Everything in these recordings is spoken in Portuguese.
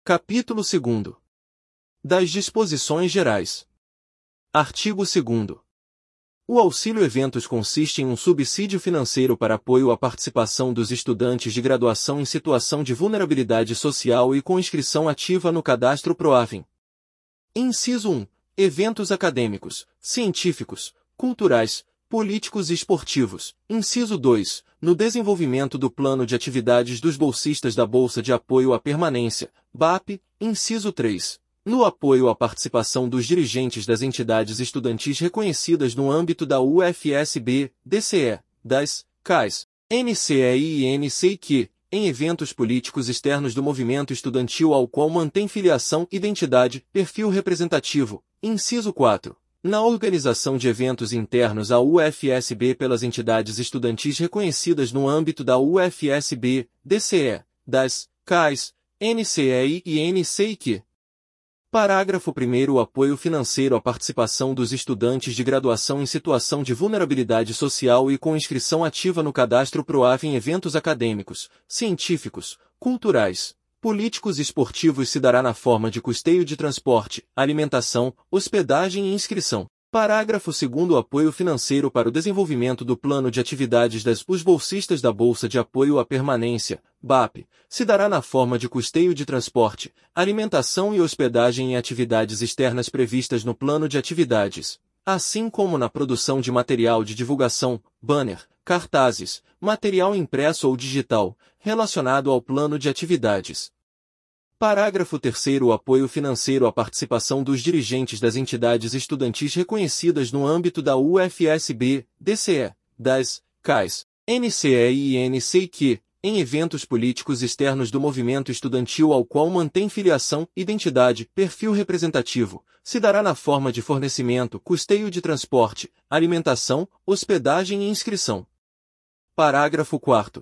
Capítulo 2º. Das disposições gerais. Artigo 2º. O auxílio eventos consiste em um subsídio financeiro para apoio à participação dos estudantes de graduação em situação de vulnerabilidade social e com inscrição ativa no cadastro PROAVEN. Inciso 1. Eventos acadêmicos, científicos, culturais, políticos e esportivos. Inciso 2. No desenvolvimento do plano de atividades dos bolsistas da Bolsa de Apoio à Permanência, BAP. Inciso 3. No apoio à participação dos dirigentes das entidades estudantis reconhecidas no âmbito da UFSB, DCE, das CAIS, NCEI e NCIQ, em eventos políticos externos do movimento estudantil ao qual mantém filiação, identidade, perfil representativo. Inciso 4. Na organização de eventos internos à UFSB pelas entidades estudantis reconhecidas no âmbito da UFSB, DCE, das CAIS, NCEI e NCIQ. Parágrafo 1º. O apoio financeiro à participação dos estudantes de graduação em situação de vulnerabilidade social e com inscrição ativa no cadastro PROAVEN em eventos acadêmicos, científicos, culturais, políticos e esportivos se dará na forma de custeio de transporte, alimentação, hospedagem e inscrição. Parágrafo 2º. O apoio financeiro para o desenvolvimento do plano de atividades dos bolsistas da Bolsa de Apoio à Permanência, BAP, se dará na forma de custeio de transporte, alimentação e hospedagem em atividades externas previstas no plano de atividades, assim como na produção de material de divulgação, banner, cartazes, material impresso ou digital, relacionado ao plano de atividades. Parágrafo 3º. O apoio financeiro à participação dos dirigentes das entidades estudantis reconhecidas no âmbito da UFSB, DCE, das CAIS, NCEI e NCIQ, em eventos políticos externos do movimento estudantil ao qual mantém filiação, identidade, perfil representativo, se dará na forma de fornecimento, custeio de transporte, alimentação, hospedagem e inscrição. Parágrafo 4º.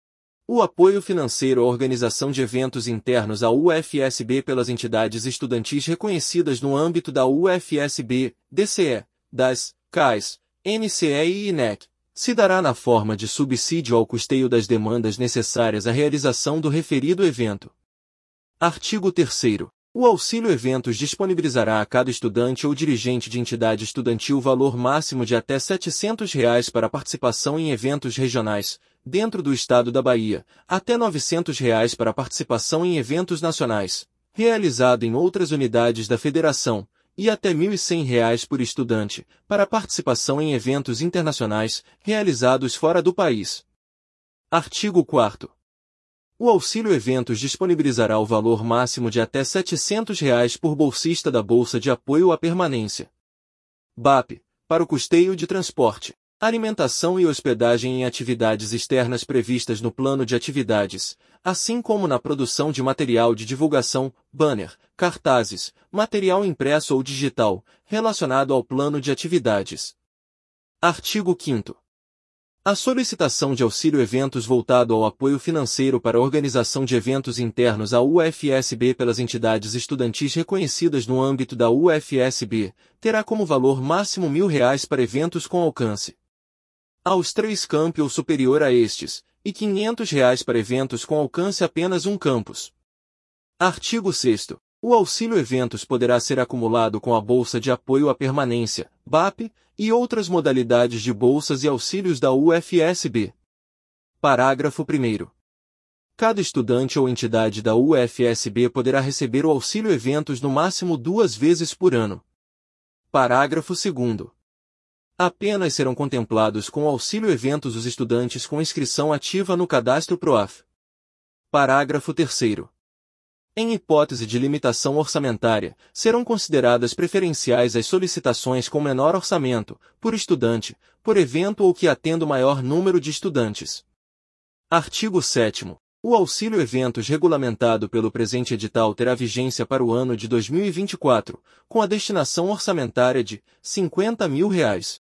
O apoio financeiro à organização de eventos internos à UFSB pelas entidades estudantis reconhecidas no âmbito da UFSB, DCE, das CAIS, NCEI e NEC, se dará na forma de subsídio ao custeio das demandas necessárias à realização do referido evento. Artigo 3º. O auxílio eventos disponibilizará a cada estudante ou dirigente de entidade estudantil valor máximo de até R$ 700 para participação em eventos regionais, dentro do Estado da Bahia, até R$ 900 para participação em eventos nacionais, realizado em outras unidades da Federação, e até R$ 1.100 por estudante, para participação em eventos internacionais, realizados fora do país. Artigo 4º. O auxílio eventos disponibilizará o valor máximo de até R$ 700 por bolsista da Bolsa de Apoio à Permanência, BAP, para o custeio de transporte, alimentação e hospedagem em atividades externas previstas no plano de atividades, assim como na produção de material de divulgação, banner, cartazes, material impresso ou digital, relacionado ao plano de atividades. Artigo 5º. A solicitação de auxílio eventos voltado ao apoio financeiro para a organização de eventos internos à UFSB pelas entidades estudantis reconhecidas no âmbito da UFSB, terá como valor máximo R$ 1.000 para eventos com alcance aos 3 campi ou superior a estes, e R$ 500 para eventos com alcance apenas um campus. Artigo 6º. O auxílio eventos poderá ser acumulado com a Bolsa de Apoio à Permanência, BAP, e outras modalidades de bolsas e auxílios da UFSB. Parágrafo 1º. Cada estudante ou entidade da UFSB poderá receber o auxílio eventos no máximo 2 vezes por ano. Parágrafo 2º. Apenas serão contemplados com o auxílio eventos os estudantes com inscrição ativa no cadastro PROAF. Parágrafo 3º. Em hipótese de limitação orçamentária, serão consideradas preferenciais as solicitações com menor orçamento, por estudante, por evento ou que atenda o maior número de estudantes. Artigo 7º. O auxílio eventos regulamentado pelo presente edital terá vigência para o ano de 2024, com a destinação orçamentária de R$ 50.000.